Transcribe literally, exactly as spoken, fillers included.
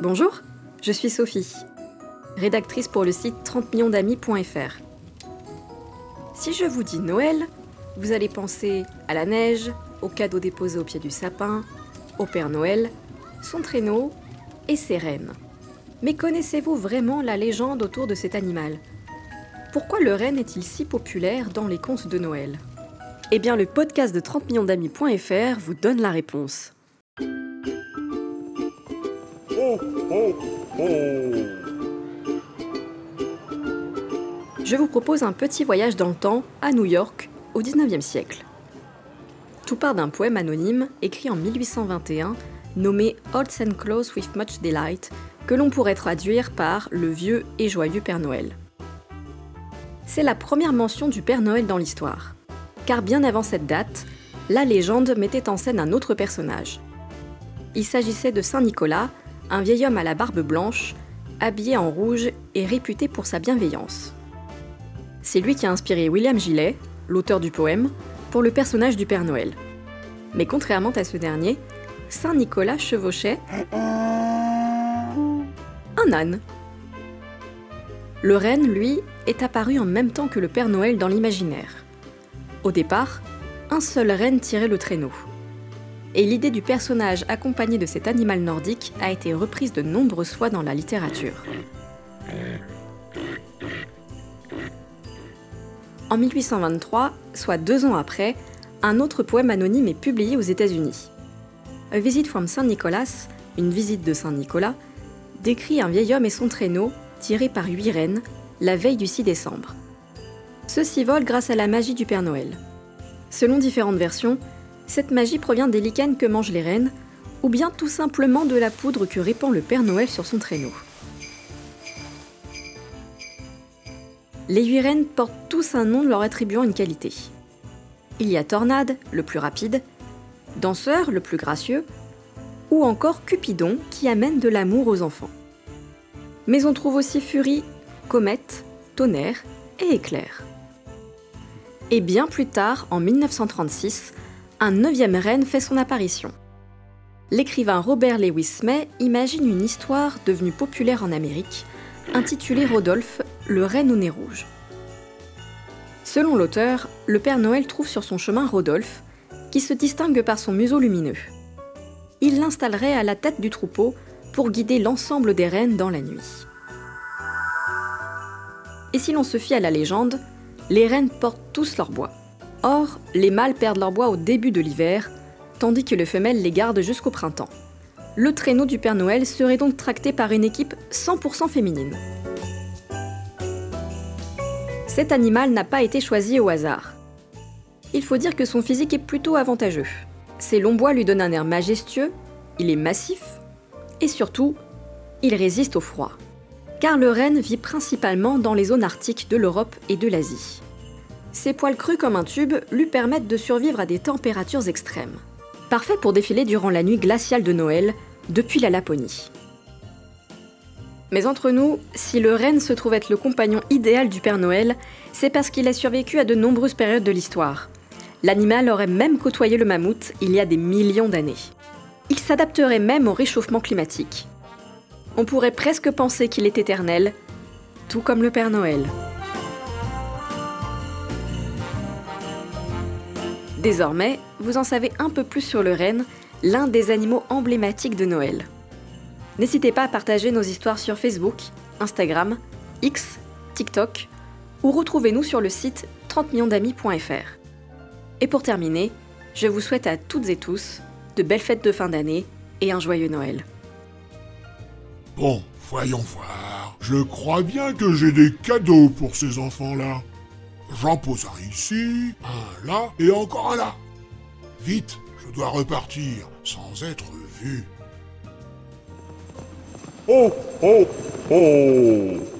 Bonjour, je suis Sophie, rédactrice pour le site trente millions d'amis point f r. Si je vous dis Noël, vous allez penser à la neige, aux cadeaux déposés au pied du sapin, au Père Noël, son traîneau et ses rennes. Mais connaissez-vous vraiment la légende autour de cet animal ? Pourquoi le renne est-il si populaire dans les contes de Noël ? Eh bien, le podcast de trente millions d'amis point f r vous donne la réponse. Oh, oh, oh. Je vous propose un petit voyage dans le temps à New York au dix-neuvième siècle. Tout part d'un poème anonyme écrit en mille huit cent vingt et un nommé Old Saint Claus with Much Delight, que l'on pourrait traduire par le vieux et joyeux Père Noël. C'est la première mention du Père Noël dans l'histoire, car bien avant cette date, la légende mettait en scène un autre personnage. Il s'agissait de Saint Nicolas, un vieil homme à la barbe blanche, habillé en rouge et réputé pour sa bienveillance. C'est lui qui a inspiré William Gillet, l'auteur du poème, pour le personnage du Père Noël. Mais contrairement à ce dernier, Saint Nicolas chevauchait un âne. Le renne, lui, est apparu en même temps que le Père Noël dans l'imaginaire. Au départ, un seul renne tirait le traîneau. Et l'idée du personnage accompagné de cet animal nordique a été reprise de nombreuses fois dans la littérature. En mille huit cent vingt-trois, soit deux ans après, un autre poème anonyme est publié aux États-Unis. A Visit from Saint Nicholas, une visite de Saint Nicolas, décrit un vieil homme et son traîneau tiré par huit rennes la veille du six décembre. Ceux-ci volent grâce à la magie du Père Noël. Selon différentes versions, cette magie provient des lichens que mangent les rennes, ou bien tout simplement de la poudre que répand le Père Noël sur son traîneau. Les huit rennes portent tous un nom leur attribuant une qualité. Il y a Tornade, le plus rapide, Danseur, le plus gracieux, ou encore Cupidon, qui amène de l'amour aux enfants. Mais on trouve aussi Furie, Comète, Tonnerre et Éclair. Et bien plus tard, en mille neuf cent trente-six, un neuvième renne fait son apparition. L'écrivain Robert Lewis May imagine une histoire devenue populaire en Amérique, intitulée Rodolphe, le renne au nez rouge. Selon l'auteur, le Père Noël trouve sur son chemin Rodolphe, qui se distingue par son museau lumineux. Il l'installerait à la tête du troupeau pour guider l'ensemble des rennes dans la nuit. Et si l'on se fie à la légende, les rennes portent tous leur bois. Or, les mâles perdent leur bois au début de l'hiver, tandis que les femelles les gardent jusqu'au printemps. Le traîneau du Père Noël serait donc tracté par une équipe cent pour cent féminine. Cet animal n'a pas été choisi au hasard. Il faut dire que son physique est plutôt avantageux. Ses longs bois lui donnent un air majestueux, il est massif, et surtout, il résiste au froid. Car le renne vit principalement dans les zones arctiques de l'Europe et de l'Asie. Ses poils crus comme un tube lui permettent de survivre à des températures extrêmes. Parfait pour défiler durant la nuit glaciale de Noël, depuis la Laponie. Mais entre nous, si le renne se trouve être le compagnon idéal du Père Noël, c'est parce qu'il a survécu à de nombreuses périodes de l'histoire. L'animal aurait même côtoyé le mammouth il y a des millions d'années. Il s'adapterait même au réchauffement climatique. On pourrait presque penser qu'il est éternel, tout comme le Père Noël. Désormais, vous en savez un peu plus sur le renne, l'un des animaux emblématiques de Noël. N'hésitez pas à partager nos histoires sur Facebook, Instagram, X, TikTok, ou retrouvez-nous sur le site trente millions d'amis point f r. Et pour terminer, je vous souhaite à toutes et tous de belles fêtes de fin d'année et un joyeux Noël. Bon, voyons voir. Je crois bien que j'ai des cadeaux pour ces enfants-là. J'en pose un ici, un là et encore un là. Vite, je dois repartir sans être vu. Oh, oh, oh.